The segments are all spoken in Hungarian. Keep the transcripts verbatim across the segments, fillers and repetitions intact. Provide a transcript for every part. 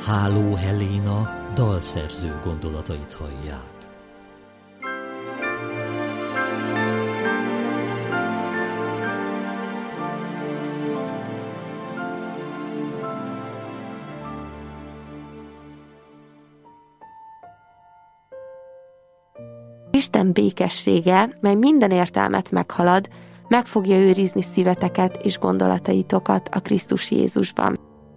Háló Helena dalszerző gondolatait hallják. Isten békessége, mely minden értelmet meghalad, meg fogja őrizni szíveteket és gondolataitokat a Krisztus Jézusban.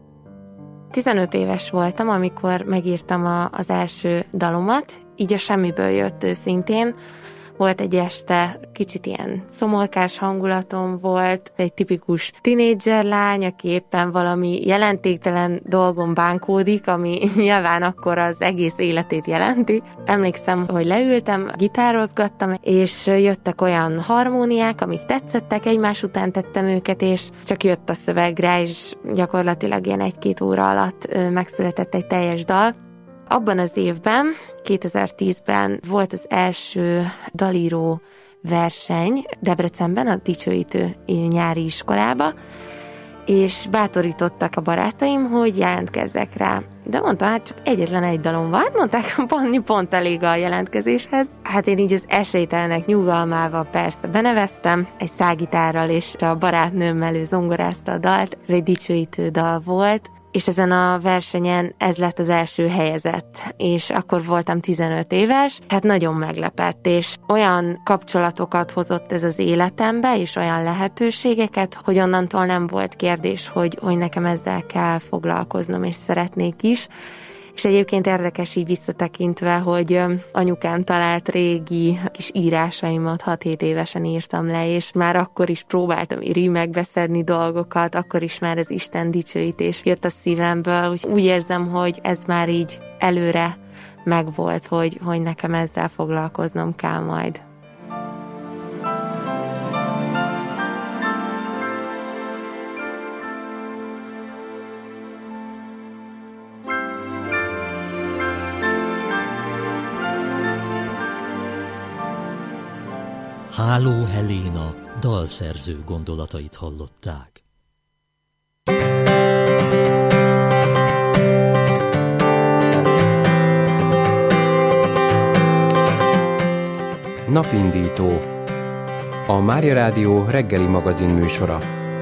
tizenöt éves voltam, amikor megírtam a, az első dalomat, így a semmiből jött szintén. Volt egy este, kicsit ilyen szomorkás hangulatom volt, egy tipikus tinédzser lány, aki éppen valami jelentéktelen dolgon bánkódik, ami nyilván akkor az egész életét jelenti. Emlékszem, hogy leültem, gitározgattam, és jöttek olyan harmóniák, amik tetszettek, egymás után tettem őket, és csak jött a szöveg rá, és gyakorlatilag ilyen egy-két óra alatt megszületett egy teljes dal. Abban az évben, kétezer-tízben volt az első dalíró verseny Debrecenben, a Dicsőítő nyári iskolába, és bátorítottak a barátaim, hogy jelentkezzek rá. De mondtam, hát csak egyetlen egy dalom van, mondták, pont, pont elég a jelentkezéshez. Hát én így az esélytelenek nyugalmával persze beneveztem, egy szágitárral, és a barátnőmmel ő zongorázta a dalt. Ez egy dicsőítő dal volt, és ezen a versenyen ez lett az első helyezett, és akkor voltam tizenöt éves, hát nagyon meglepett, és olyan kapcsolatokat hozott ez az életembe, és olyan lehetőségeket, hogy onnantól nem volt kérdés, hogy, hogy nekem ezzel kell foglalkoznom, és szeretnék is. És egyébként érdekes így visszatekintve, hogy anyukám talált régi kis írásaimat hat-hét évesen írtam le, és már akkor is próbáltam rímekbe szedni dolgokat, akkor is már az Isten dicsőítés jött a szívemből. Úgy érzem, hogy ez már így előre megvolt, hogy, hogy nekem ezzel foglalkoznom kell majd. Háló Helena dalszerző gondolatait hallották. Napindító. A Mária Rádió reggeli magazin műsora.